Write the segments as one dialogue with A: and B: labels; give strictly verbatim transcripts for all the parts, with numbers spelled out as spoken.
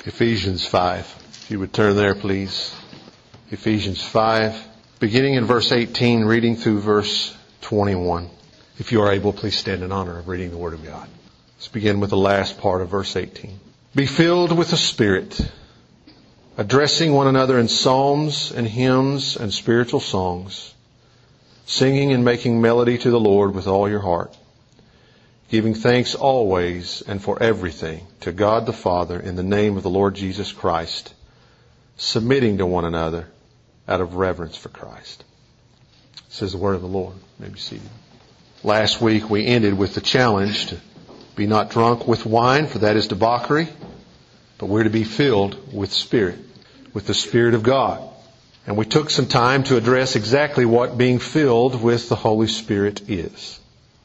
A: Ephesians five. If you would turn there, please. Ephesians five, beginning in verse eighteen, reading through verse twenty-one. If you are able, please stand in honor of reading the Word of God. Let's begin with the last part of verse eighteen. Be filled with the Spirit, addressing one another in psalms and hymns and spiritual songs, singing and making melody to the Lord with all your heart, giving thanks always and for everything to God the Father in the name of the Lord Jesus Christ, submitting to one another out of reverence for Christ. This is the word of the Lord. You may be seated. Last week we ended with the challenge to be not drunk with wine, for that is debauchery, but we're to be filled with Spirit, with the Spirit of God. And we took some time to address exactly what being filled with the Holy Spirit is.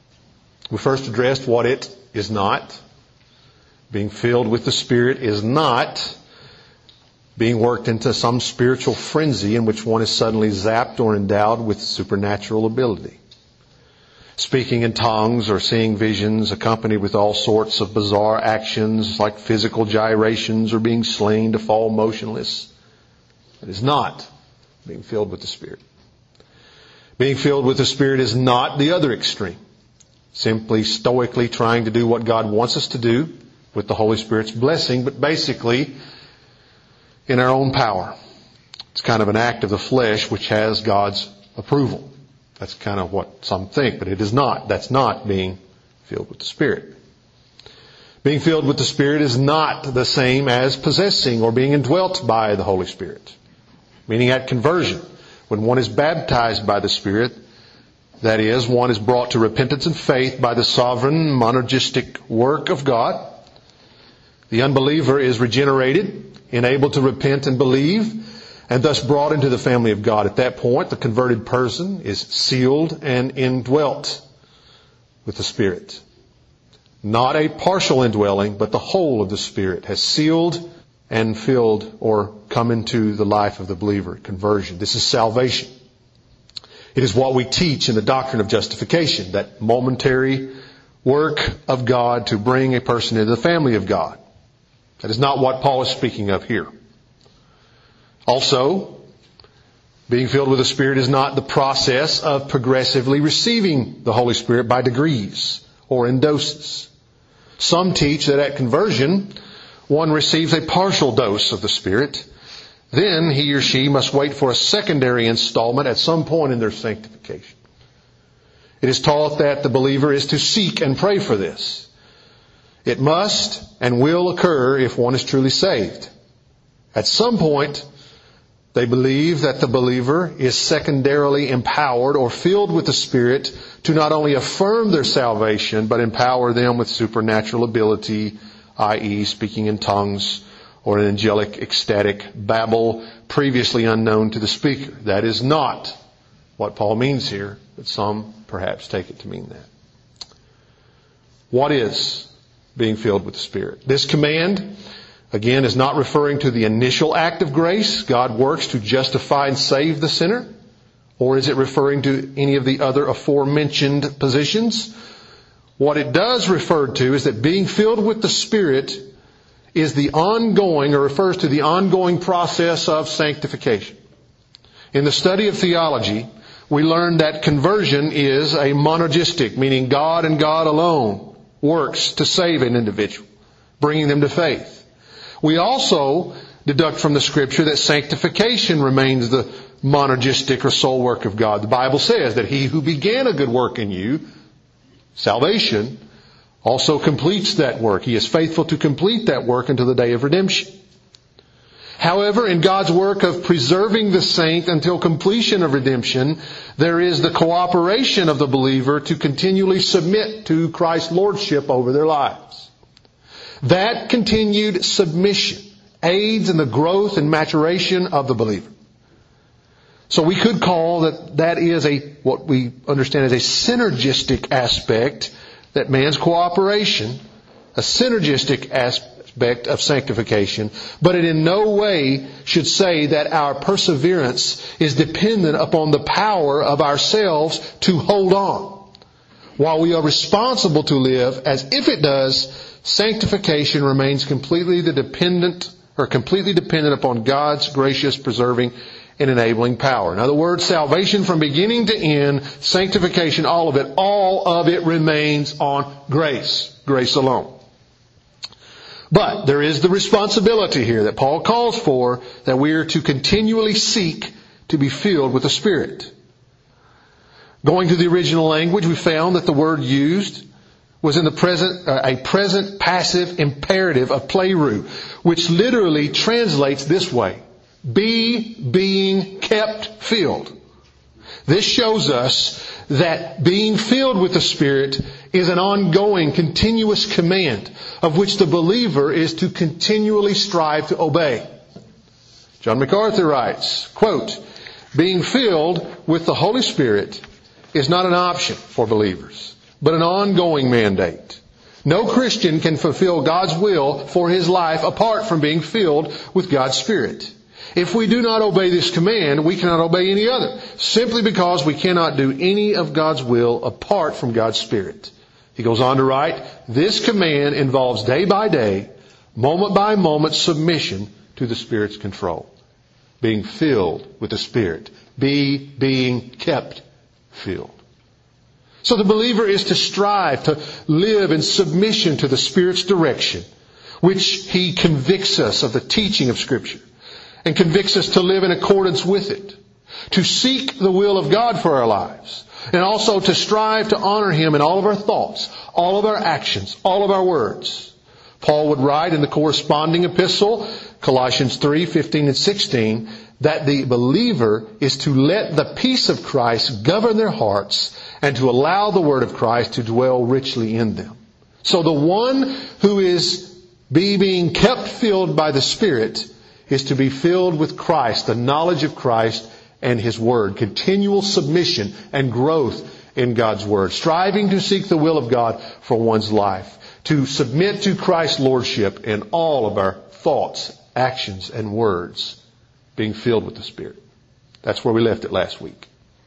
A: We first addressed what it is not. Being filled with the Spirit is not being worked into some spiritual frenzy in which one is suddenly zapped or endowed with supernatural ability. Speaking in tongues or seeing visions accompanied with all sorts of bizarre actions like physical gyrations or being slain to fall motionless. It is not being filled with the Spirit. Being filled with the Spirit is not the other extreme. Simply stoically trying to do what God wants us to do with the Holy Spirit's blessing, but basically in our own power. It's kind of an act of the flesh which has God's approval. That's kind of what some think, but it is not. That's not being filled with the Spirit. Being filled with the Spirit is not the same as possessing or being indwelt by the Holy Spirit. Meaning at conversion, when one is baptized by the Spirit, that is, one is brought to repentance and faith by the sovereign monergistic work of God. The unbeliever is regenerated, enabled to repent and believe, and thus brought into the family of God. At that point, the converted person is sealed and indwelt with the Spirit. Not a partial indwelling, but the whole of the Spirit has sealed and filled or come into the life of the believer. Conversion. This is salvation. It is what we teach in the doctrine of justification, that momentary work of God to bring a person into the family of God. That is not what Paul is speaking of here. Also, being filled with the Spirit is not the process of progressively receiving the Holy Spirit by degrees or in doses. Some teach that at conversion, one receives a partial dose of the Spirit. Then he or she must wait for a secondary installment at some point in their sanctification. It is taught that the believer is to seek and pray for this. It must and will occur if one is truly saved. At some point, they believe that the believer is secondarily empowered or filled with the Spirit to not only affirm their salvation, but empower them with supernatural ability, that is speaking in tongues, or an angelic ecstatic babble previously unknown to the speaker. That is not what Paul means here, but some perhaps take it to mean that. What is being filled with the Spirit? This command, again, is not referring to the initial act of grace. God works to justify and save the sinner. Or is it referring to any of the other aforementioned positions? What it does refer to is that being filled with the Spirit is the ongoing, or refers to the ongoing process of sanctification. In the study of theology, we learned that conversion is a monergistic, meaning God and God alone works to save an individual, bringing them to faith. We also deduct from the Scripture that sanctification remains the monergistic or soul work of God. The Bible says that He who began a good work in you, salvation, also completes that work. He is faithful to complete that work until the day of redemption. However, in God's work of preserving the saint until completion of redemption, there is the cooperation of the believer to continually submit to Christ's lordship over their lives. That continued submission aids in the growth and maturation of the believer. So we could call that that is a what we understand as a synergistic aspect, that man's cooperation, a synergistic aspect of sanctification, but it in no way should say that our perseverance is dependent upon the power of ourselves to hold on. While we are responsible to live as if it does, sanctification remains completely the dependent are completely dependent upon God's gracious, preserving, and enabling power. In other words, salvation from beginning to end, sanctification, all of it, all of it remains on grace. Grace alone. But there is the responsibility here that Paul calls for, that we are to continually seek to be filled with the Spirit. Going to the original language, we found that the word used was in the present, uh, a present passive imperative of pleroo, which literally translates this way: be being kept filled. This shows us that being filled with the Spirit is an ongoing, continuous command of which the believer is to continually strive to obey. John MacArthur writes, quote, "Being filled with the Holy Spirit is not an option for believers, but an ongoing mandate. No Christian can fulfill God's will for his life apart from being filled with God's Spirit. If we do not obey this command, we cannot obey any other, simply because we cannot do any of God's will apart from God's Spirit." He goes on to write, "This command involves day by day, moment by moment submission to the Spirit's control." Being filled with the Spirit. Be being kept filled. So the believer is to strive to live in submission to the Spirit's direction, which He convicts us of the teaching of Scripture and convicts us to live in accordance with it, to seek the will of God for our lives, and also to strive to honor Him in all of our thoughts, all of our actions, all of our words. Paul would write in the corresponding epistle, Colossians three, fifteen and sixteen, that the believer is to let the peace of Christ govern their hearts and to allow the Word of Christ to dwell richly in them. So the one who is be being kept filled by the Spirit is to be filled with Christ, the knowledge of Christ and His Word, continual submission and growth in God's Word, striving to seek the will of God for one's life, to submit to Christ's Lordship in all of our thoughts, actions, and words, being filled with the Spirit. That's where we left it last week.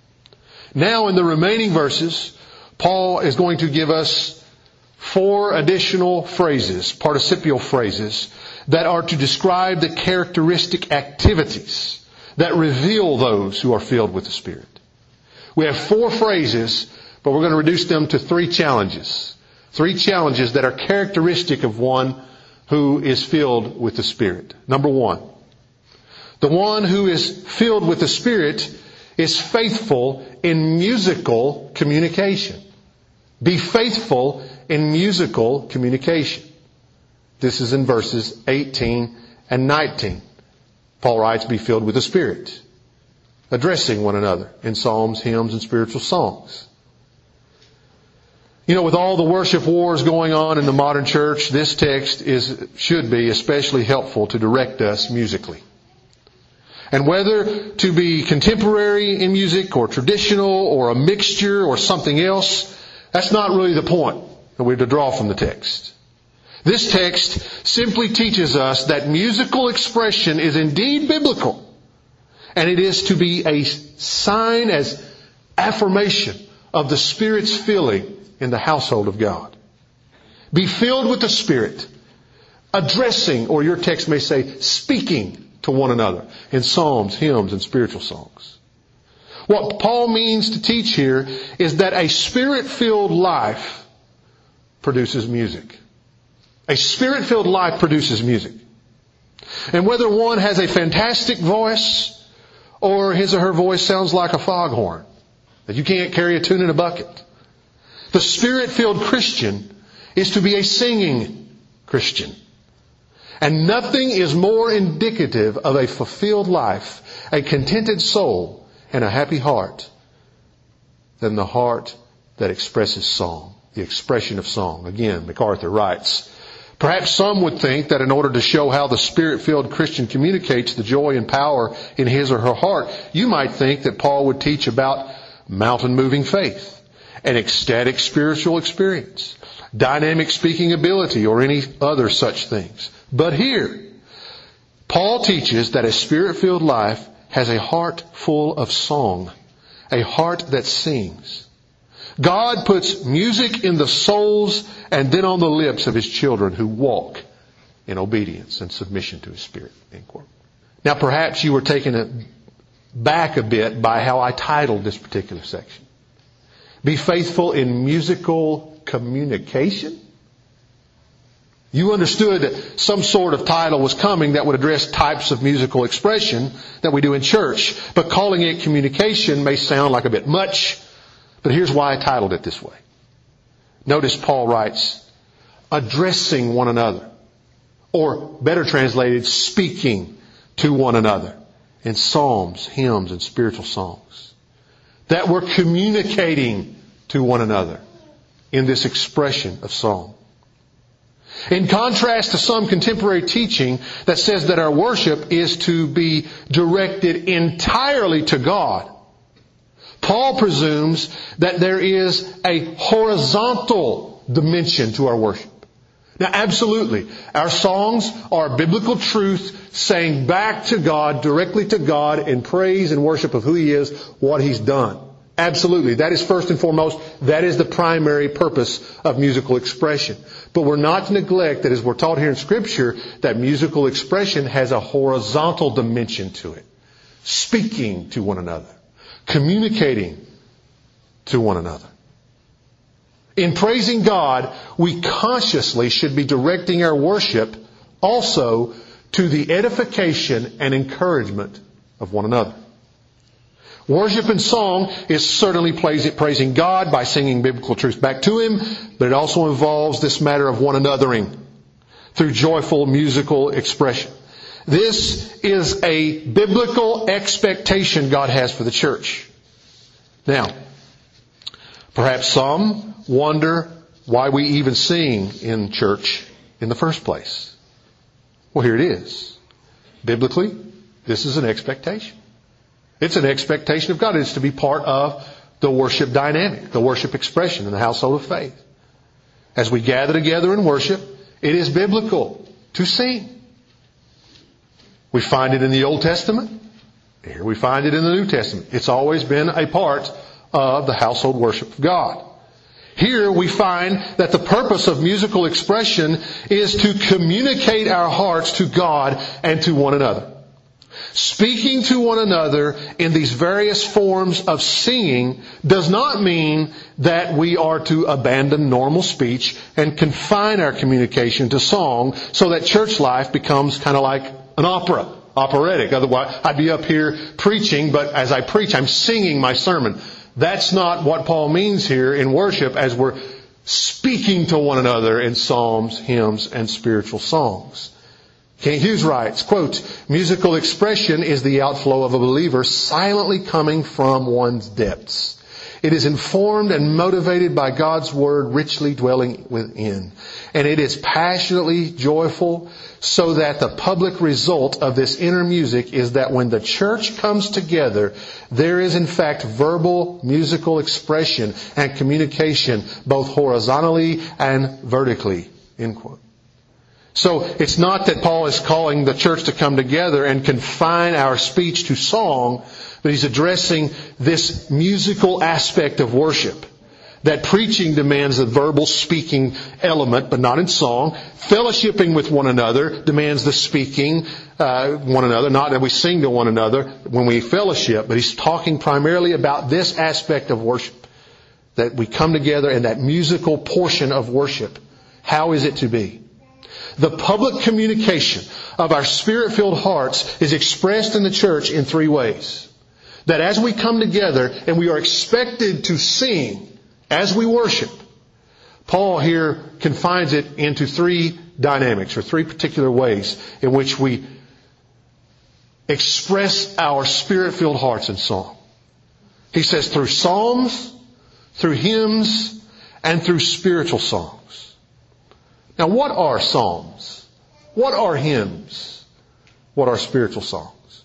A: Now in the remaining verses, Paul is going to give us four additional phrases, participial phrases, that are to describe the characteristic activities that reveal those who are filled with the Spirit. We have four phrases, but we're going to reduce them to three challenges. Three challenges that are characteristic of one who is filled with the Spirit. Number one, the one who is filled with the Spirit is faithful in musical communication. Be faithful in musical communication. This is in verses eighteen and nineteen. Paul writes, be filled with the Spirit, addressing one another in psalms, hymns, and spiritual songs. You know, with all the worship wars going on in the modern church, this text is should be especially helpful to direct us musically. And whether to be contemporary in music or traditional or a mixture or something else, that's not really the point that we're to draw from the text. This text simply teaches us that musical expression is indeed biblical, and it is to be a sign as affirmation of the Spirit's filling in the household of God. Be filled with the Spirit, addressing, or your text may say, speaking to one another in psalms, hymns, and spiritual songs. What Paul means to teach here is that a Spirit-filled life produces music. A Spirit-filled life produces music. And whether one has a fantastic voice or his or her voice sounds like a foghorn, that you can't carry a tune in a bucket, the Spirit-filled Christian is to be a singing Christian. And nothing is more indicative of a fulfilled life, a contented soul, and a happy heart than the heart that expresses song, the expression of song. Again, MacArthur writes, perhaps some would think that in order to show how the Spirit-filled Christian communicates the joy and power in his or her heart, you might think that Paul would teach about mountain-moving faith, an ecstatic spiritual experience, dynamic speaking ability, or any other such things. But here, Paul teaches that a Spirit-filled life has a heart full of song, a heart that sings. God puts music in the souls and then on the lips of His children who walk in obedience and submission to His Spirit. End quote. Now perhaps you were taken aback a bit by how I titled this particular section. Be faithful in musical communication? You understood that some sort of title was coming that would address types of musical expression that we do in church. But calling it communication may sound like a bit much. But here's why I titled it this way. Notice Paul writes, addressing one another. Or better translated, speaking to one another. In psalms, hymns, and spiritual songs. That we're communicating to one another in this expression of song. In contrast to some contemporary teaching that says that our worship is to be directed entirely to God, Paul presumes that there is a horizontal dimension to our worship. Now, absolutely, our songs are biblical truth saying back to God, directly to God in praise and worship of who He is, what He's done. Absolutely. That is first and foremost. That is the primary purpose of musical expression. But we're not to neglect that, as we're taught here in Scripture, that musical expression has a horizontal dimension to it. Speaking to one another. Communicating to one another. In praising God, we consciously should be directing our worship also to the edification and encouragement of one another. Worship and song is certainly praising God by singing biblical truths back to Him, but it also involves this matter of one anothering through joyful musical expression. This is a biblical expectation God has for the church. Now, perhaps some wonder why we even sing in church in the first place. Well, here it is. Biblically, this is an expectation. It's an expectation of God. It's to be part of the worship dynamic, the worship expression in the household of faith. As we gather together in worship, it is biblical to sing. We find it in the Old Testament. Here we find it in the New Testament. It's always been a part of the household worship of God. Here we find that the purpose of musical expression is to communicate our hearts to God and to one another. Speaking to one another in these various forms of singing does not mean that we are to abandon normal speech and confine our communication to song so that church life becomes kind of like an opera, operatic. Otherwise, I'd be up here preaching, but as I preach, I'm singing my sermon. That's not what Paul means here in worship as we're speaking to one another in psalms, hymns, and spiritual songs. King Hughes writes, quote, musical expression is the outflow of a believer silently coming from one's depths. It is informed and motivated by God's Word richly dwelling within. And it is passionately joyful so that the public result of this inner music is that when the church comes together, there is in fact verbal musical expression and communication both horizontally and vertically. End quote. So it's not that Paul is calling the church to come together and confine our speech to song, but he's addressing this musical aspect of worship. That preaching demands a verbal speaking element, but not in song. Fellowshipping with one another demands the speaking uh, one another, not that we sing to one another when we fellowship, but he's talking primarily about this aspect of worship. That we come together in that musical portion of worship. How is it to be? The public communication of our Spirit-filled hearts is expressed in the church in three ways. That as we come together and we are expected to sing as we worship, Paul here confines it into three dynamics or three particular ways in which we express our Spirit-filled hearts in song. He says through psalms, through hymns, and through spiritual songs. Now, what are psalms? What are hymns? What are spiritual songs?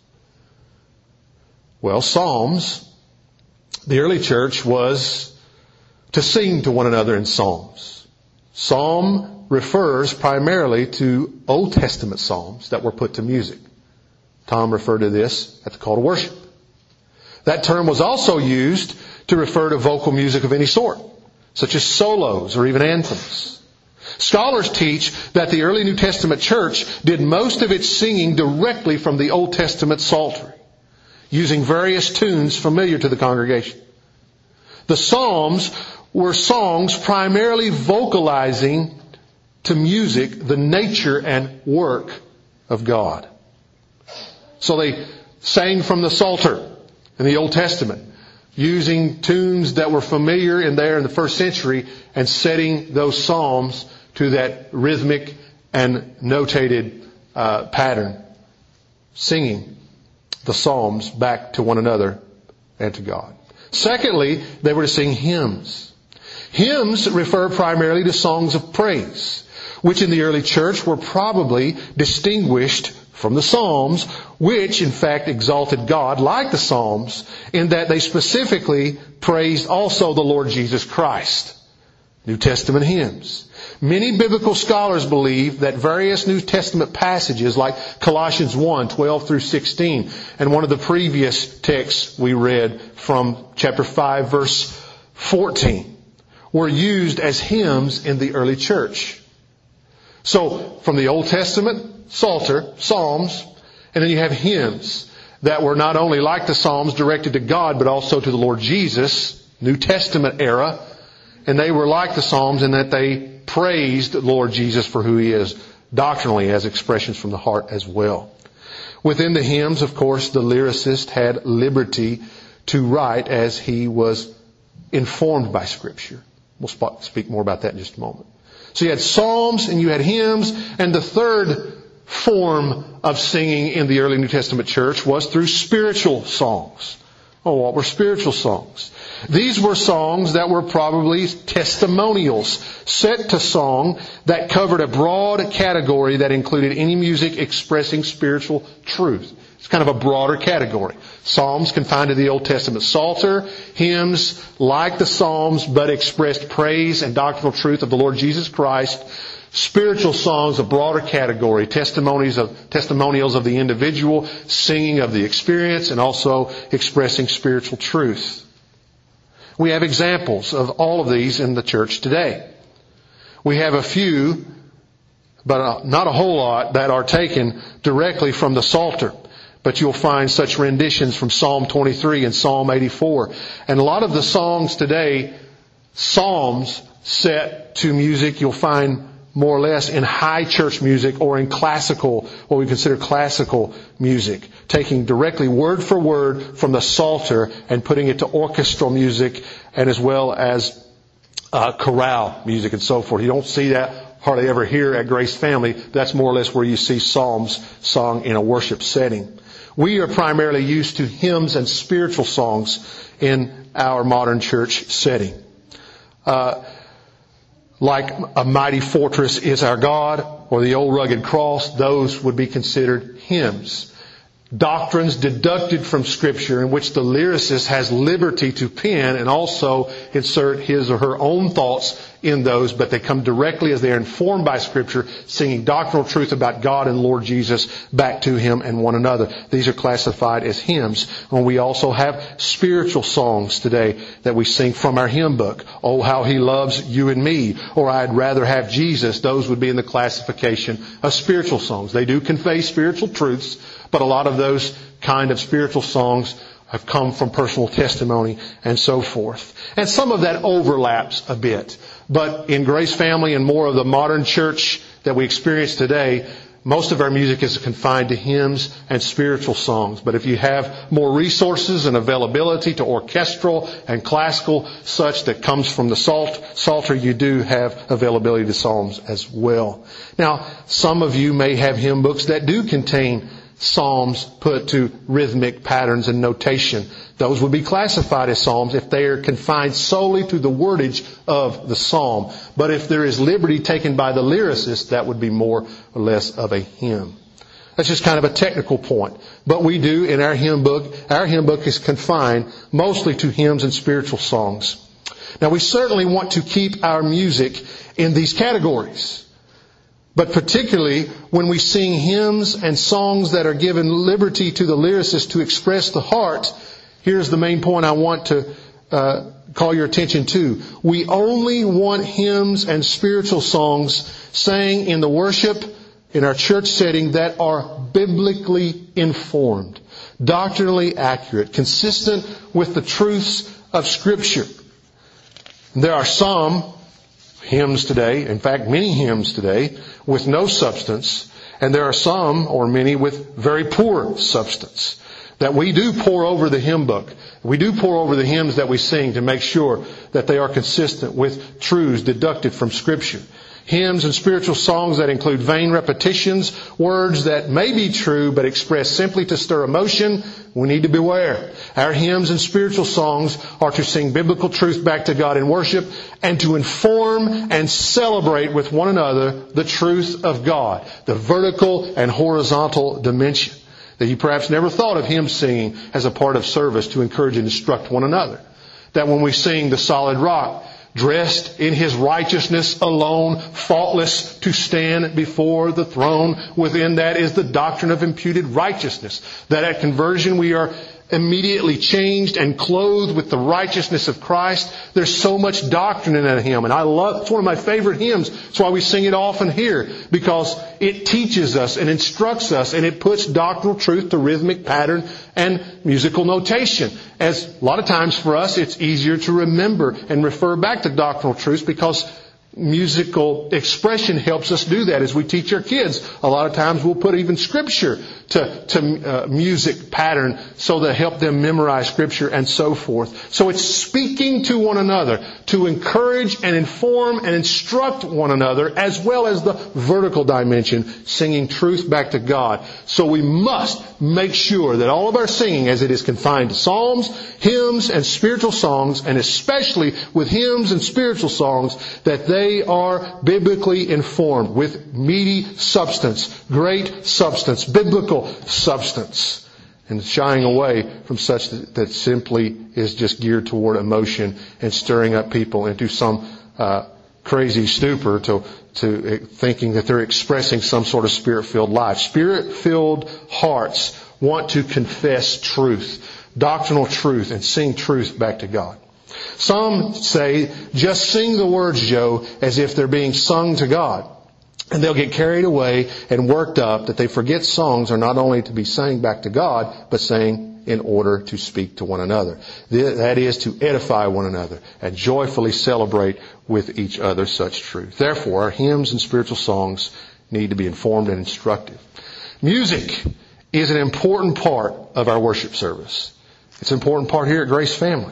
A: Well, psalms, the early church was to sing to one another in psalms. Psalm refers primarily to Old Testament psalms that were put to music. Tom referred to this at the call to worship. That term was also used to refer to vocal music of any sort, such as solos or even anthems. Scholars teach that the early New Testament church did most of its singing directly from the Old Testament Psalter, using various tunes familiar to the congregation. The Psalms were songs primarily vocalizing to music the nature and work of God. So they sang from the Psalter in the Old Testament, using tunes that were familiar in there in the first century and setting those psalms to that rhythmic and notated uh, pattern, singing the psalms back to one another and to God. Secondly, they were to sing hymns. Hymns refer primarily to songs of praise, which in the early church were probably distinguished from the Psalms, which in fact exalted God like the Psalms, in that they specifically praised also the Lord Jesus Christ. New Testament hymns. Many biblical scholars believe that various New Testament passages like Colossians one, twelve through sixteen, and one of the previous texts we read from chapter five, verse fourteen, were used as hymns in the early church. So, from the Old Testament, Psalter, Psalms, and then you have hymns that were not only like the Psalms directed to God, but also to the Lord Jesus, New Testament era, and they were like the Psalms in that they praised the Lord Jesus for who He is, doctrinally as expressions from the heart as well. Within the hymns, of course, the lyricist had liberty to write as he was informed by Scripture. We'll speak more about that in just a moment. So you had psalms and you had hymns, and the third form of singing in the early New Testament church was through spiritual songs. Oh, what were spiritual songs? These were songs that were probably testimonials, set to song that covered a broad category that included any music expressing spiritual truth. It's kind of a broader category. Psalms confined to the Old Testament Psalter, hymns like the Psalms but expressed praise and doctrinal truth of the Lord Jesus Christ. Spiritual songs, a broader category, testimonies of, testimonials of the individual, singing of the experience, and also expressing spiritual truth. We have examples of all of these in the church today. We have a few, but not a whole lot, that are taken directly from the Psalter. But you'll find such renditions from Psalm twenty-three and Psalm eighty-four. And a lot of the songs today, psalms set to music, you'll find more or less in high church music or in classical, what we consider classical music, taking directly word for word from the Psalter and putting it to orchestral music and as well as uh, chorale music and so forth. You don't see that hardly ever here at Grace Family. That's more or less where you see psalms sung in a worship setting. We are primarily used to hymns and spiritual songs in our modern church setting. Uh, like A Mighty Fortress Is Our God, or The Old Rugged Cross, those would be considered hymns. Doctrines deducted from Scripture in which the lyricist has liberty to pen and also insert his or her own thoughts in those, but they come directly as they are informed by Scripture, singing doctrinal truth about God and Lord Jesus back to Him and one another. These are classified as hymns. And we also have spiritual songs today that we sing from our hymn book. Oh, how He loves you and me, or I'd rather have Jesus. Those would be in the classification of spiritual songs. They do convey spiritual truths, but a lot of those kind of spiritual songs have come from personal testimony and so forth. And some of that overlaps a bit. But in Grace Family and more of the modern church that we experience today, most of our music is confined to hymns and spiritual songs. But if you have more resources and availability to orchestral and classical such that comes from the Psalt, Psalter, you do have availability to psalms as well. Now, some of you may have hymn books that do contain psalms put to rhythmic patterns and notation. Those would be classified as psalms if they are confined solely to the wordage of the psalm. But if there is liberty taken by the lyricist, that would be more or less of a hymn. That's just kind of a technical point. But we do in our hymn book, our hymn book is confined mostly to hymns and spiritual songs. Now we certainly want to keep our music in these categories. But particularly when we sing hymns and songs that are given liberty to the lyricist to express the heart, here's the main point I want to uh, call your attention to. We only want hymns and spiritual songs sang in the worship in our church setting that are biblically informed, doctrinally accurate, consistent with the truths of Scripture. There are some hymns today, in fact many hymns today, with no substance, and there are some or many with very poor substance. That we do pour over the hymn book. We do pour over the hymns that we sing to make sure that they are consistent with truths deducted from Scripture. Hymns and spiritual songs that include vain repetitions, words that may be true but expressed simply to stir emotion, we need to beware. Our hymns and spiritual songs are to sing biblical truth back to God in worship and to inform and celebrate with one another the truth of God, the vertical and horizontal dimension. That you perhaps never thought of hymn singing as a part of service to encourage and instruct one another. That when we sing the solid rock, dressed in His righteousness alone, faultless to stand before the throne, within that is the doctrine of imputed righteousness. That at conversion we are immediately changed and clothed with the righteousness of Christ. There's so much doctrine in that hymn, and I love, it's one of my favorite hymns. That's why we sing it often here, because it teaches us and instructs us, and it puts doctrinal truth to rhythmic pattern and musical notation. As a lot of times for us, it's easier to remember and refer back to doctrinal truths because musical expression helps us do that as we teach our kids. A lot of times we'll put even Scripture to, to uh, music pattern so that help them memorize Scripture and so forth. So it's speaking to one another to encourage and inform and instruct one another, as well as the vertical dimension, singing truth back to God. So we must make sure that all of our singing, as it is confined to psalms, hymns, and spiritual songs, and especially with hymns and spiritual songs, that they are biblically informed with meaty substance, great substance, biblical substance, and shying away from such that, that simply is just geared toward emotion and stirring up people into some uh, crazy stupor to, to uh, thinking that they're expressing some sort of Spirit-filled life. Spirit-filled hearts want to confess truth, doctrinal truth, and sing truth back to God. Some say, just sing the words, Joe, as if they're being sung to God. And they'll get carried away and worked up that they forget songs are not only to be sang back to God, but sang in order to speak to one another. That is to edify one another and joyfully celebrate with each other such truth. Therefore, our hymns and spiritual songs need to be informed and instructive. Music is an important part of our worship service. It's an important part here at Grace Family.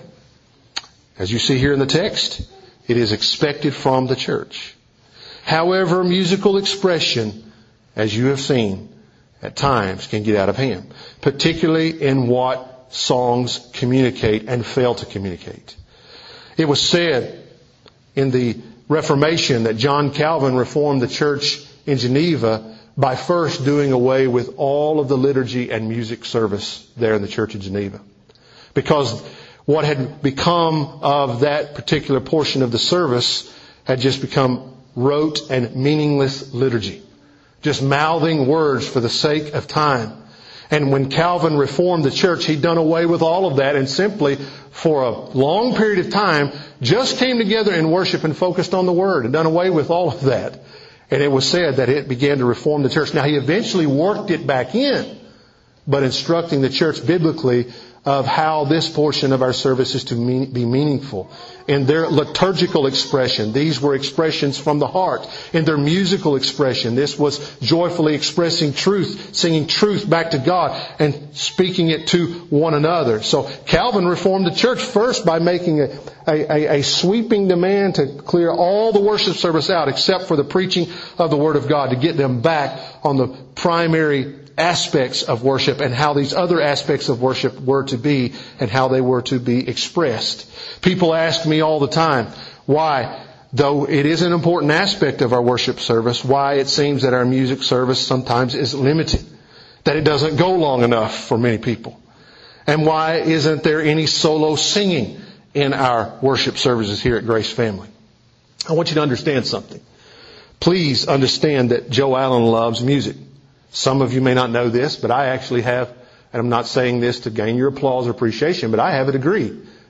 A: As you see here in the text, it is expected from the church. However, musical expression, as you have seen, at times can get out of hand, particularly in what songs communicate and fail to communicate. It was said in the Reformation that John Calvin reformed the church in Geneva by first doing away with all of the liturgy and music service there in the church of Geneva. Because what had become of that particular portion of the service had just become rote and meaningless liturgy. Just mouthing words for the sake of time. And when Calvin reformed the church, he'd done away with all of that and simply, for a long period of time, just came together in worship and focused on the Word and done away with all of that. And it was said that it began to reform the church. Now, he eventually worked it back in, but instructing the church biblically of how this portion of our service is to mean, be meaningful. In their liturgical expression, these were expressions from the heart. In their musical expression, this was joyfully expressing truth, singing truth back to God and speaking it to one another. So Calvin reformed the church first by making a, a, a sweeping demand to clear all the worship service out except for the preaching of the Word of God, to get them back on the primary aspects of worship and how these other aspects of worship were to be and how they were to be expressed. People ask me all the time why, though it is an important aspect of our worship service, why it seems that our music service sometimes is limited, that it doesn't go long enough for many people. And why isn't there any solo singing in our worship services here at Grace Family? I want you to understand something. Please understand that Joe Allen loves music. Some of you may not know this, but I actually have, and I'm not saying this to gain your applause or appreciation, but I have a degree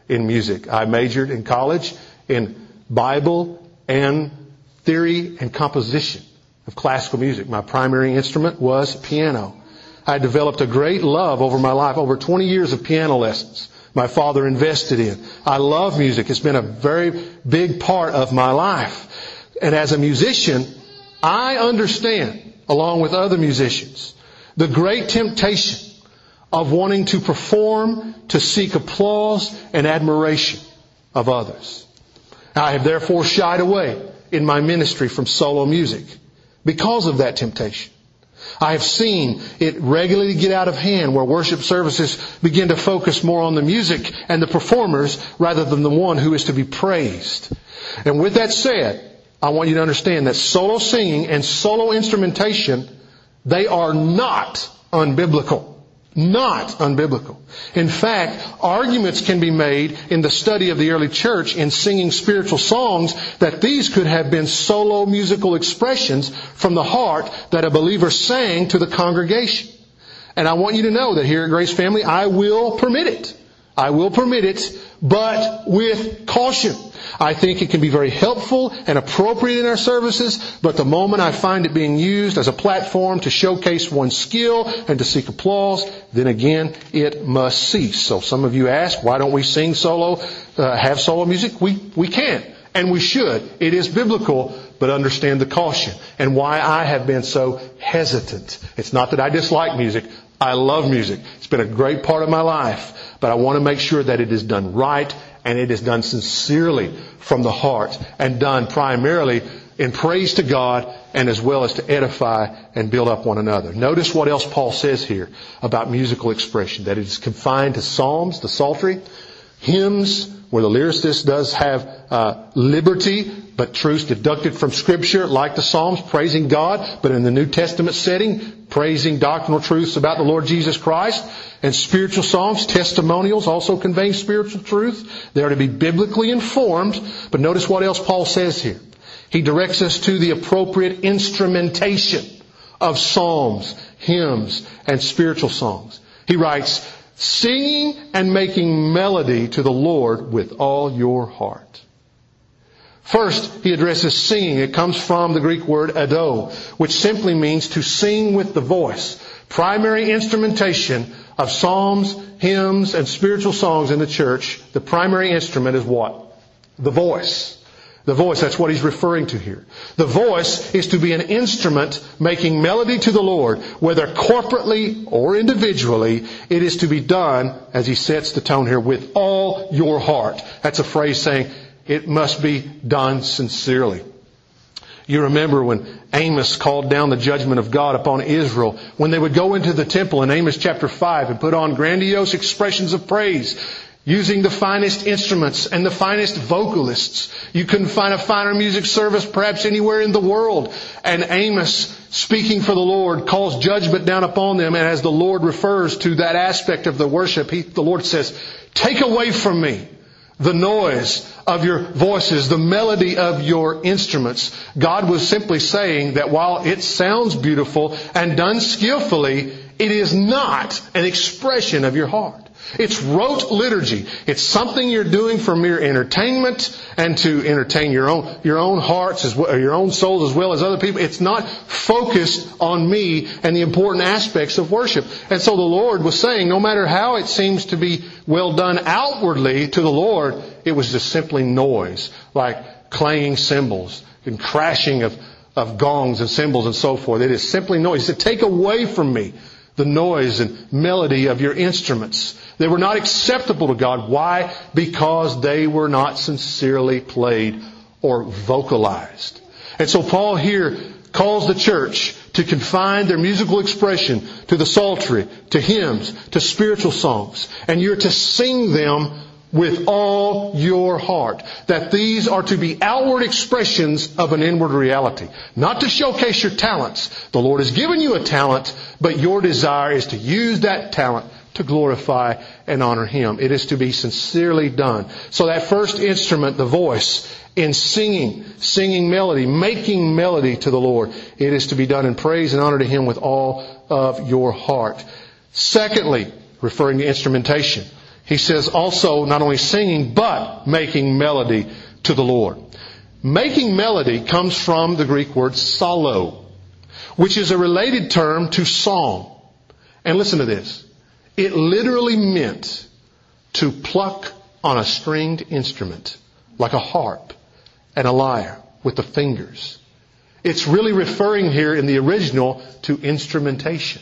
A: in music. I majored in college in Bible and theory and composition of classical music. My primary instrument was piano. I developed a great love over my life, over twenty years of piano lessons my father invested in. I love music. It's been a very big part of my life. And as a musician, I understand, along with other musicians, the great temptation of wanting to perform to seek applause and admiration of others. I have therefore shied away in my ministry from solo music because of that temptation. I have seen it regularly get out of hand where worship services begin to focus more on the music and the performers rather than the one who is to be praised. And with that said, I want you to understand that solo singing and solo instrumentation, they are not unbiblical. Not unbiblical. In fact, arguments can be made in the study of the early church in singing spiritual songs that these could have been solo musical expressions from the heart that a believer sang to the congregation. And I want you to know that here at Grace Family, I will permit it. I will permit it, but with caution. I think it can be very helpful and appropriate in our services, but the moment I find it being used as a platform to showcase one's skill and to seek applause, then again, it must cease. So some of you ask, why don't we sing solo, uh, have solo music? We, we can, and we should. It is biblical, but understand the caution and why I have been so hesitant. It's not that I dislike music. I love music. It's been a great part of my life, but I want to make sure that it is done right and it is done sincerely from the heart and done primarily in praise to God and as well as to edify and build up one another. Notice what else Paul says here about musical expression, that it is confined to psalms, the psaltery, hymns, where the lyricist does have uh, liberty, but truths deducted from Scripture, like the Psalms, praising God, but in the New Testament setting, praising doctrinal truths about the Lord Jesus Christ. And spiritual songs, testimonials, also conveying spiritual truth. They are to be biblically informed. But notice what else Paul says here. He directs us to the appropriate instrumentation of psalms, hymns, and spiritual songs. He writes, singing and making melody to the Lord with all your heart. First, he addresses singing. It comes from the Greek word ado, which simply means to sing with the voice. Primary instrumentation of psalms, hymns, and spiritual songs in the church, the primary instrument is what? The voice. The voice, that's what he's referring to here. The voice is to be an instrument making melody to the Lord, whether corporately or individually. It is to be done, as he sets the tone here, with all your heart. That's a phrase saying it must be done sincerely. You remember when Amos called down the judgment of God upon Israel, when they would go into the temple in Amos chapter five and put on grandiose expressions of praise, using the finest instruments and the finest vocalists. You couldn't find a finer music service perhaps anywhere in the world. And Amos, speaking for the Lord, calls judgment down upon them. And as the Lord refers to that aspect of the worship, he, the Lord says, take away from me the noise of your voices, the melody of your instruments. God was simply saying that while it sounds beautiful and done skillfully, it is not an expression of your heart. It's rote liturgy. It's something you're doing for mere entertainment and to entertain your own your own hearts as well, your own souls as well as other people. It's not focused on me and the important aspects of worship. And so the Lord was saying, no matter how it seems to be well done outwardly to the Lord, it was just simply noise, like clanging cymbals and crashing of, of gongs and cymbals and so forth. It is simply noise. He said, take away from me the noise and melody of your instruments. They were not acceptable to God. Why? Because they were not sincerely played or vocalized. And so Paul here calls the church to confine their musical expression to the psaltery, to hymns, to spiritual songs. And you're to sing them with all your heart. That these are to be outward expressions of an inward reality. Not to showcase your talents. The Lord has given you a talent, but your desire is to use that talent to glorify and honor Him. It is to be sincerely done. So that first instrument, the voice, in singing, singing melody, making melody to the Lord, it is to be done in praise and honor to Him with all of your heart. Secondly, referring to instrumentation, He says also not only singing, but making melody to the Lord. Making melody comes from the Greek word psallo, which is a related term to song. And listen to this. It literally meant to pluck on a stringed instrument, like a harp and a lyre with the fingers. It's really referring here in the original to instrumentation.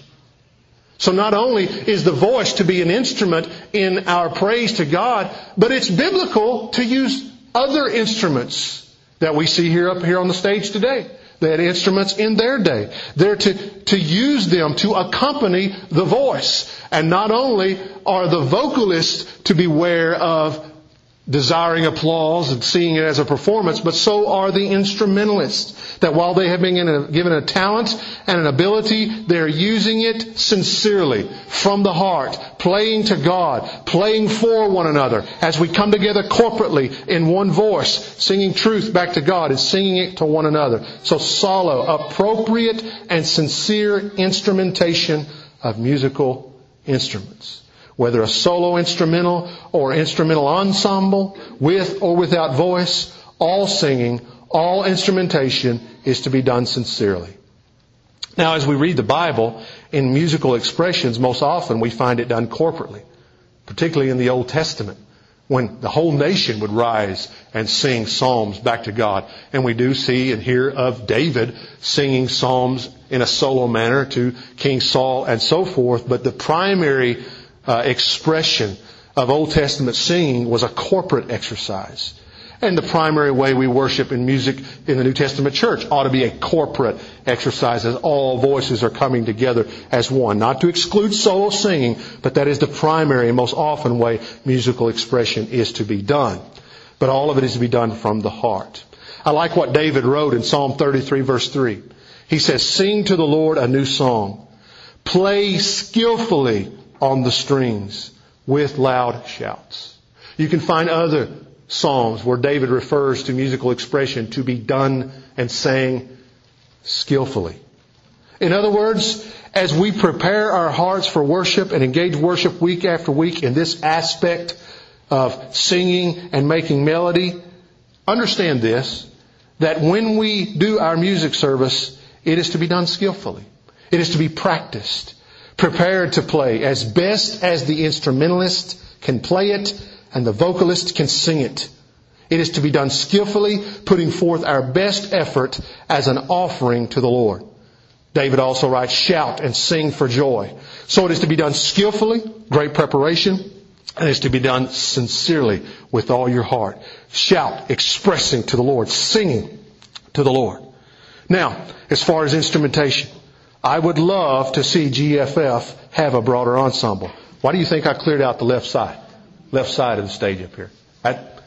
A: So not only is the voice to be an instrument in our praise to God, but it's biblical to use other instruments that we see here up here on the stage today. They had instruments in their day. They're to, to use them to accompany the voice. And not only are the vocalists to beware of desiring applause and seeing it as a performance, but so are the instrumentalists. That while they have been given a talent and an ability, they're using it sincerely, from the heart, playing to God, playing for one another, as we come together corporately in one voice, singing truth back to God and singing it to one another. So psallo, appropriate and sincere instrumentation of musical instruments. Whether a solo instrumental or instrumental ensemble, with or without voice, all singing, all instrumentation is to be done sincerely. Now, as we read the Bible, in musical expressions, most often we find it done corporately, particularly in the Old Testament, when the whole nation would rise and sing psalms back to God. And we do see and hear of David singing psalms in a solo manner to King Saul and so forth. But the primary uh, expression of Old Testament singing was a corporate exercise. And the primary way we worship in music in the New Testament church ought to be a corporate exercise, as all voices are coming together as one. Not to exclude solo singing, but that is the primary and most often way musical expression is to be done. But all of it is to be done from the heart. I like what David wrote in Psalm thirty-three verse three. He says, "Sing to the Lord a new song. Play skillfully on the strings with loud shouts." You can find other psalms where David refers to musical expression to be done and sang skillfully. In other words, as we prepare our hearts for worship and engage worship week after week in this aspect of singing and making melody, understand this, that when we do our music service, it is to be done skillfully. It is to be practiced, prepared to play as best as the instrumentalist can play it and the vocalist can sing it. It is to be done skillfully, putting forth our best effort as an offering to the Lord. David also writes, "Shout and sing for joy." So it is to be done skillfully, great preparation, and it is to be done sincerely with all your heart. Shout, expressing to the Lord, singing to the Lord. Now, as far as instrumentation, I would love to see G F F have a broader ensemble. Why do you think I cleared out the left side? Left side of the stage up here. That,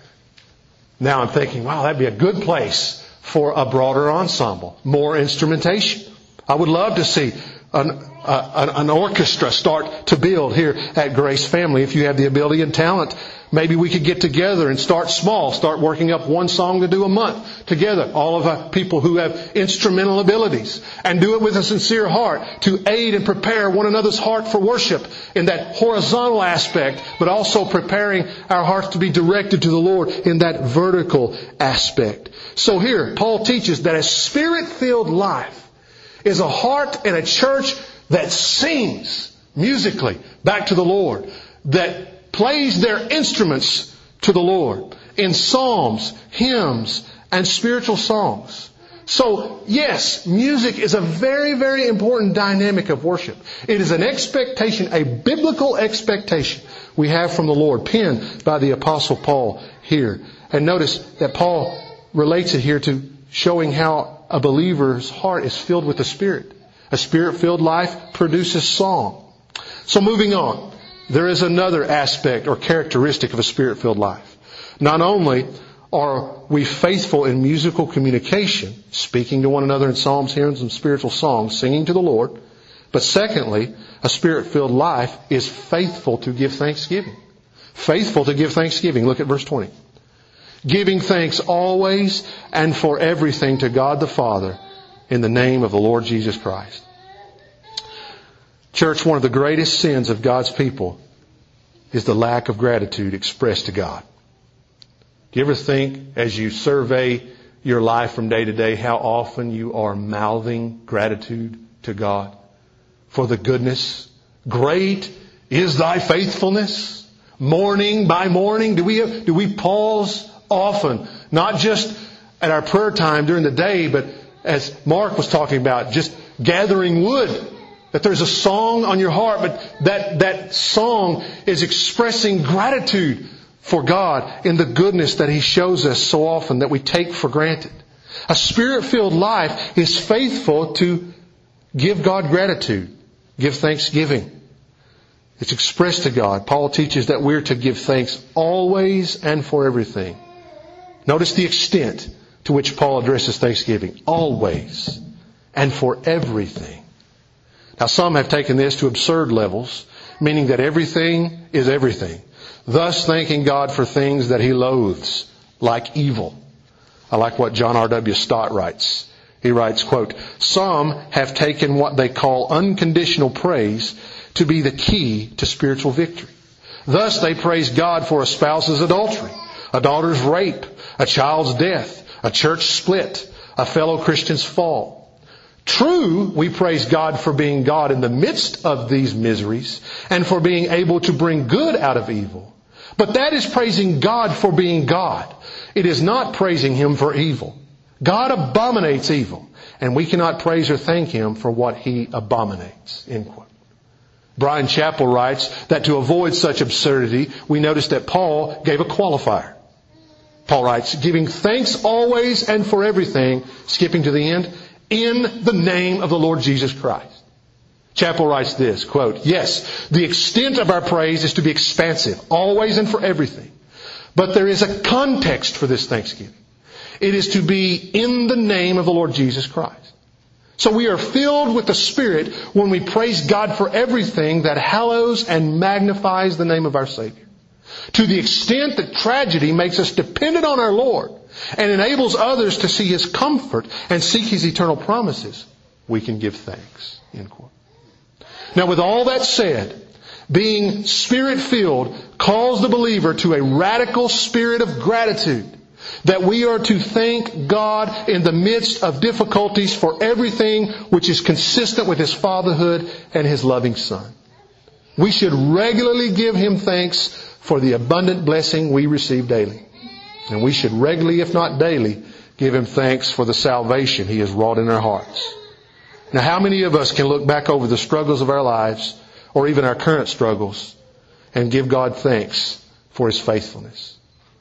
A: now I'm thinking, wow, that'd be a good place for a broader ensemble. More instrumentation. I would love to see an, uh, an orchestra start to build here at Grace Family. If you have the ability and talent, maybe we could get together and start small. Start working up one song to do a month together. All of our people who have instrumental abilities. And do it with a sincere heart to aid and prepare one another's heart for worship in that horizontal aspect, but also preparing our hearts to be directed to the Lord in that vertical aspect. So here, Paul teaches that a Spirit-filled life is a heart and a church that sings musically back to the Lord, that plays their instruments to the Lord in psalms, hymns, and spiritual songs. So, yes, music is a very, very important dynamic of worship. It is an expectation, a biblical expectation we have from the Lord, penned by the Apostle Paul here. And notice that Paul relates it here to showing how a believer's heart is filled with the Spirit. A Spirit-filled life produces song. So moving on, there is another aspect or characteristic of a Spirit-filled life. Not only are we faithful in musical communication, speaking to one another in psalms, hymns, and spiritual songs, singing to the Lord, but secondly, a Spirit-filled life is faithful to give thanksgiving. Faithful to give thanksgiving. Look at verse twenty. "Giving thanks always and for everything to God the Father in the name of the Lord Jesus Christ." Church, one of the greatest sins of God's people is the lack of gratitude expressed to God. Do you ever think, as you survey your life from day to day, how often you are mouthing gratitude to God for the goodness? Great is thy faithfulness. Morning by morning. Do we, do we pause often? Not just at our prayer time during the day, but as Mark was talking about, just gathering wood. That there's a song on your heart, but that, that song is expressing gratitude for God in the goodness that He shows us so often that we take for granted. A Spirit-filled life is faithful to give God gratitude, give thanksgiving. It's expressed to God. Paul teaches that we're to give thanks always and for everything. Notice the extent to which Paul addresses thanksgiving. Always and for everything. Now some have taken this to absurd levels, meaning that everything is everything. Thus thanking God for things that He loathes, like evil. I like what John R W Stott writes. He writes, quote, "Some have taken what they call unconditional praise to be the key to spiritual victory. Thus they praise God for a spouse's adultery, a daughter's rape, a child's death, a church split, a fellow Christian's fall. True, we praise God for being God in the midst of these miseries and for being able to bring good out of evil. But that is praising God for being God. It is not praising Him for evil. God abominates evil, and we cannot praise or thank Him for what He abominates." End quote. Brian Chappell writes that to avoid such absurdity, we notice that Paul gave a qualifier. Paul writes, "Giving thanks always and for everything," skipping to the end, "in the name of the Lord Jesus Christ." Chappell writes this, quote, "Yes, the extent of our praise is to be expansive, always and for everything. But there is a context for this thanksgiving. It is to be in the name of the Lord Jesus Christ. So we are filled with the Spirit when we praise God for everything that hallows and magnifies the name of our Savior. To the extent that tragedy makes us dependent on our Lord and enables others to see His comfort and seek His eternal promises, we can give thanks." End quote. Now with all that said, being Spirit-filled calls the believer to a radical spirit of gratitude, that we are to thank God in the midst of difficulties for everything which is consistent with His fatherhood and His loving Son. We should regularly give Him thanks for the abundant blessing we receive daily. And we should regularly, if not daily, give Him thanks for the salvation He has wrought in our hearts. Now, how many of us can look back over the struggles of our lives, or even our current struggles, and give God thanks for His faithfulness?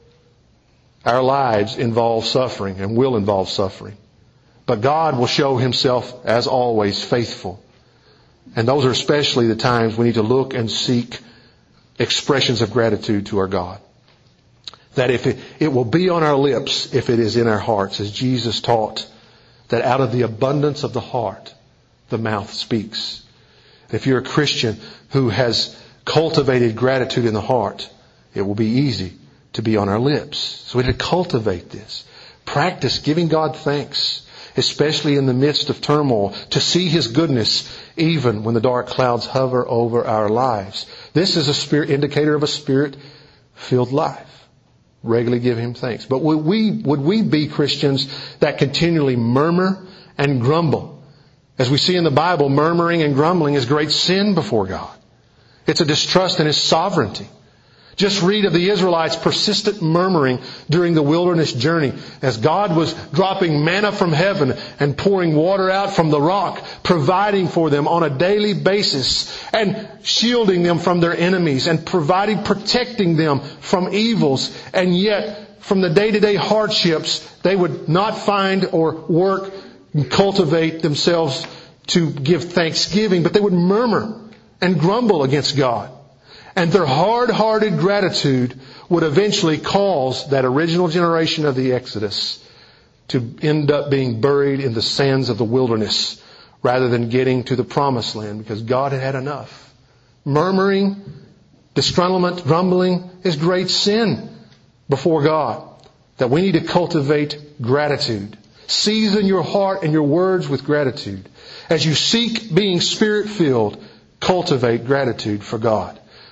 A: Our lives involve suffering and will involve suffering. But God will show Himself, as always, faithful. And those are especially the times we need to look and seek expressions of gratitude to our God. That if it, it will be on our lips if it is in our hearts, as Jesus taught, that out of the abundance of the heart, the mouth speaks. If you're a Christian who has cultivated gratitude in the heart, it will be easy to be on our lips. So we need to cultivate this. Practice giving God thanks, especially in the midst of turmoil, to see His goodness even when the dark clouds hover over our lives. This is a spirit indicator of a Spirit-filled life. Regularly give Him thanks. But would we, would we be Christians that continually murmur and grumble? As we see in the Bible, murmuring and grumbling is great sin before God. It's a distrust in His sovereignty. Just read of the Israelites' persistent murmuring during the wilderness journey as God was dropping manna from heaven and pouring water out from the rock, providing for them on a daily basis and shielding them from their enemies and providing, protecting them from evils. And yet, from the day-to-day hardships, they would not find or work and cultivate themselves to give thanksgiving, but they would murmur and grumble against God. And their hard-hearted gratitude would eventually cause that original generation of the Exodus to end up being buried in the sands of the wilderness rather than getting to the promised land, because God had had enough. Murmuring, disgruntlement, grumbling is great sin before God, that we need to cultivate gratitude. Season your heart and your words with gratitude. As you seek being Spirit-filled, cultivate gratitude for God.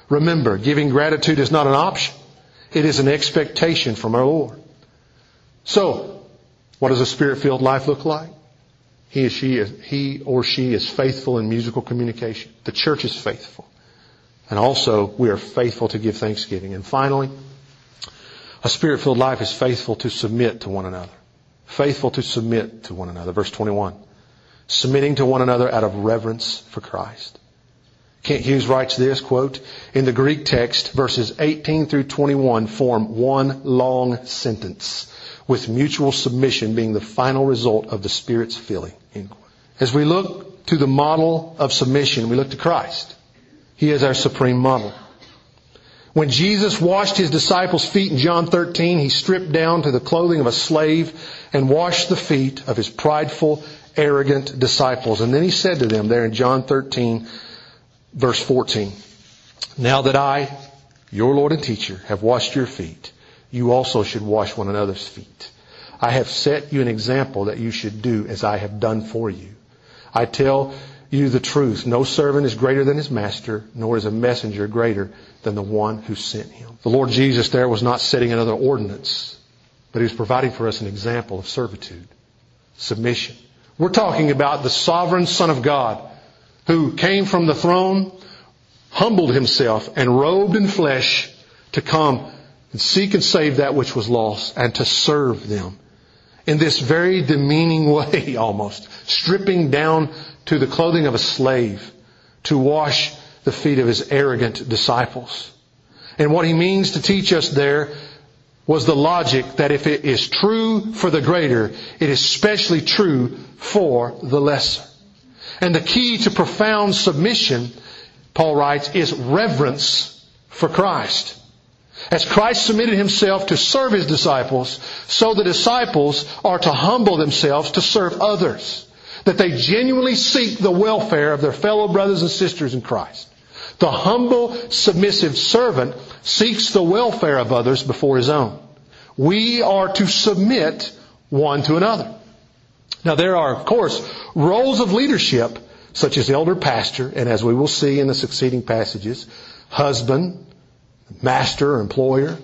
A: Remember, giving gratitude is not an option. It is an expectation from our Lord. So, what does a Spirit-filled life look like? He or she is, he or she is faithful in musical communication. The church is faithful. And also, we are faithful to give thanksgiving. And finally, a Spirit-filled life is faithful to submit to one another. Faithful to submit to one another. Verse twenty-one. Submitting to one another out of reverence for Christ. Kent Hughes writes this, quote, in the Greek text, verses eighteen through twenty-one form one long sentence, with mutual submission being the final result of the Spirit's filling. As we look to the model of submission, we look to Christ. He is our supreme model. When Jesus washed His disciples' feet in John thirteen, He stripped down to the clothing of a slave and washed the feet of His prideful, arrogant disciples. And then He said to them there in John thirteen, verse fourteen, now that I, your Lord and teacher, have washed your feet, you also should wash one another's feet. I have set you an example that you should do as I have done for you. I tell you the truth. No servant is greater than his master, nor is a messenger greater than the one who sent him. The Lord Jesus there was not setting another ordinance, but He was providing for us an example of servitude, submission. We're talking about the sovereign Son of God who came from the throne, humbled Himself, and robed in flesh to come and seek and save that which was lost and to serve them. In this very demeaning way almost, stripping down to the clothing of a slave to wash the feet of His arrogant disciples. And what He means to teach us there was the logic that if it is true for the greater, it is especially true for the lesser. And the key to profound submission, Paul writes, is reverence for Christ. As Christ submitted Himself to serve His disciples, so the disciples are to humble themselves to serve others. That they genuinely seek the welfare of their fellow brothers and sisters in Christ. The humble, submissive servant seeks the welfare of others before his own. We are to submit one to another. Now there are, of course, roles of leadership, such as elder pastor, and as we will see in the succeeding passages, husband, master or employer.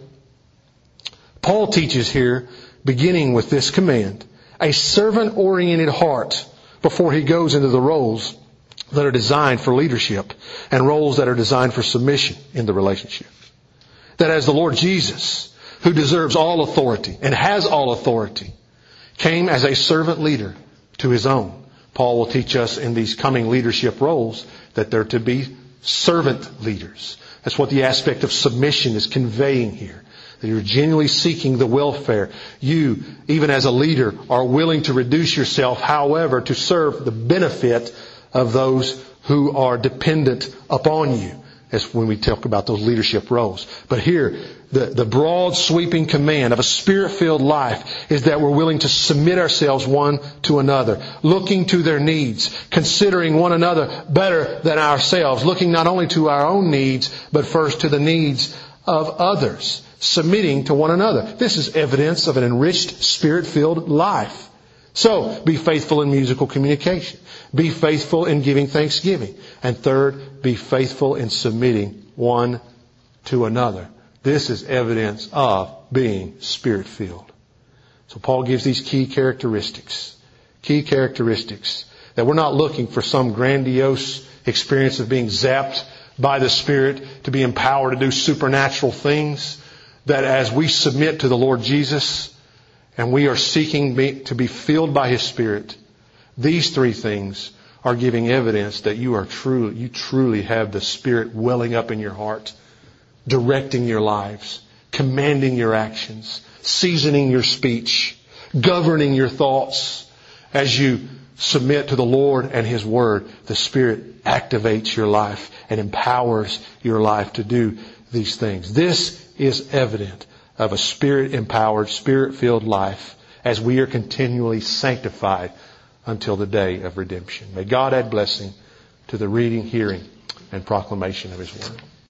A: Paul teaches here, beginning with this command, a servant-oriented heart before he goes into the roles that are designed for leadership and roles that are designed for submission in the relationship. That as the Lord Jesus, who deserves all authority and has all authority, came as a servant leader to His own, Paul will teach us in these coming leadership roles that they're to be servant leaders. That's what the aspect of submission is conveying here. That you're genuinely seeking the welfare. You, even as a leader, are willing to reduce yourself, however, to serve the benefit of those who are dependent upon you. That's when we talk about those leadership roles. But here, the, the broad sweeping command of a Spirit-filled life is that we're willing to submit ourselves one to another, looking to their needs, considering one another better than ourselves, looking not only to our own needs, but first to the needs of others, submitting to one another. This is evidence of an enriched, Spirit-filled life. So, be faithful in musical communication. Be faithful in giving thanksgiving. And third, be faithful in submitting one to another. This is evidence of being Spirit-filled. So Paul gives these key characteristics. Key characteristics. That we're not looking for some grandiose experience of being zapped by the Spirit to be empowered to do supernatural things. That as we submit to the Lord Jesus and we are seeking to be filled by His Spirit, these three things are giving evidence that you are truly, you truly have the Spirit welling up in your heart, directing your lives, commanding your actions, seasoning your speech, governing your thoughts. As you submit to the Lord and His Word, the Spirit activates your life and empowers your life to do these things. This is evident of a Spirit-empowered, Spirit-filled life as we are continually sanctified until the day of redemption. May God add blessing to the reading, hearing, and proclamation of His Word.